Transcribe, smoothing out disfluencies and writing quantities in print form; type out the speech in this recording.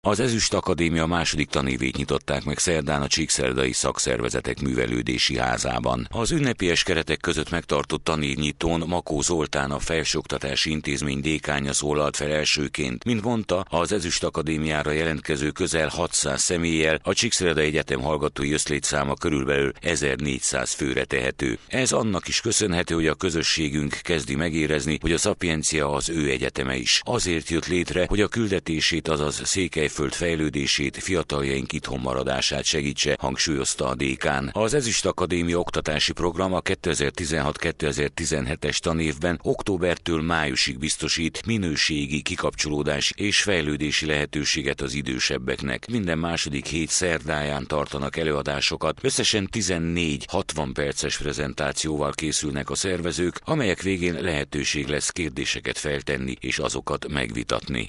Az Ezüst Akadémia második tanévét nyitották meg szerdán a Csíkszerdai Szakszervezetek Művelődési Házában. Az ünnepies keretek között megtartott tanévnyitón Makó Zoltán, a Felsőoktatási Intézmény dékánja szólalt fel elsőként. Mint mondta, az Ezüst Akadémiára jelentkező közel 600 személlyel a Csíkszerdai Egyetem hallgatói összlétszáma körülbelül 1400 főre tehető. Ez annak is köszönhető, hogy a közösségünk kezdi megérezni, hogy a Szapiencia az ő egyeteme is. Azért jött létre, hogy a küldetését, azaz Székelyföld fejlődését, fiataljaink itthon maradását segítse, hangsúlyozta a dékán. Az Ezüst Akadémia oktatási program a 2016-2017-es tanévben októbertől májusig biztosít minőségi kikapcsolódás és fejlődési lehetőséget az idősebbeknek. Minden második hét szerdáján tartanak előadásokat, összesen 14 60 perces prezentációval készülnek a szervezők, amelyek végén lehetőség lesz kérdéseket feltenni és azokat megvitatni.